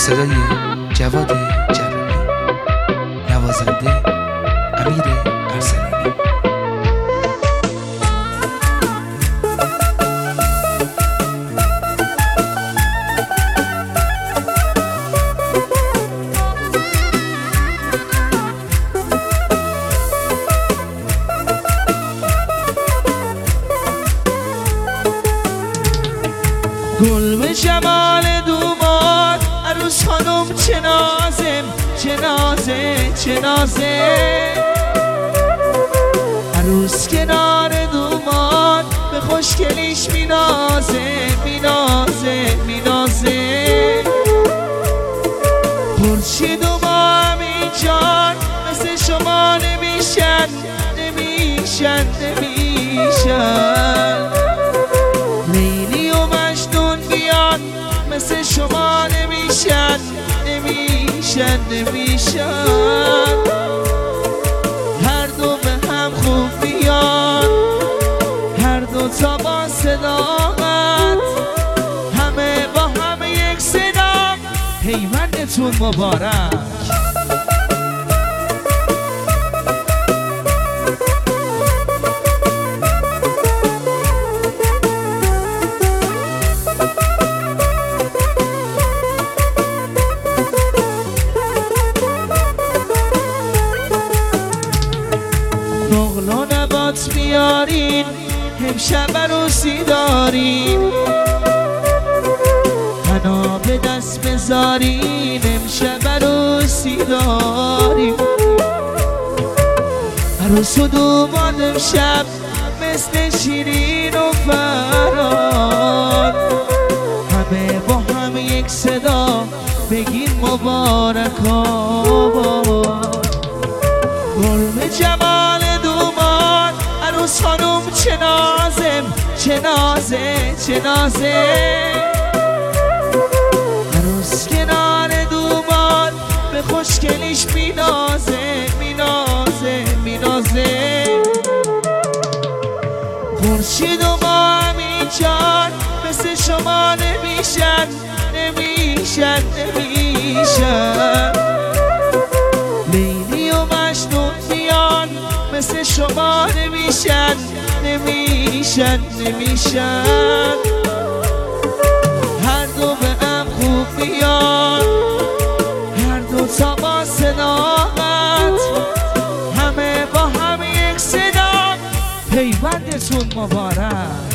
صدای جواد جلالی، نوازنده امیر ارسلانی. گل به جمال دوماد عروس خانم چه نازم چه نازه چه نازه، عروس کنار دوماد به خوشگلیش مینازه مینازه مینازه. خورشید و ماه اینجان مثل شما نمیشن نمیشن نمیشن، لیلی و مجنون بیان مثل شما نمیشن نمیشن نمیشن. هر دو به هم خوب بیان، هر دو تا با صداقت، همه با همه یک صدا، پیوندتون مبارک. نقل و نبات بیارین امشب عروسی دارین، حنا به دست بذارین امشب عروسی دارین. عروس و دوماد امشب مثل شیرین و فرار، همه با هم یک صدا بگین مبارک آباد. گل جمال دوماد عروس خانم چه نازم چه نازه چه نازه، عروس کنار دوماد به خوشگلیش مینازه مینازه مینازه. خورشید و ماه اینجان مثل شما نمیشن نمیشن نمیشن، لیلی و مجنون بیان مثل شما نمیشن نمیشن نمیشن. هر دو به هم خوب بیان، هر دو تا با صداقت، همه با هم یک صدا، پیوندتون مبارک.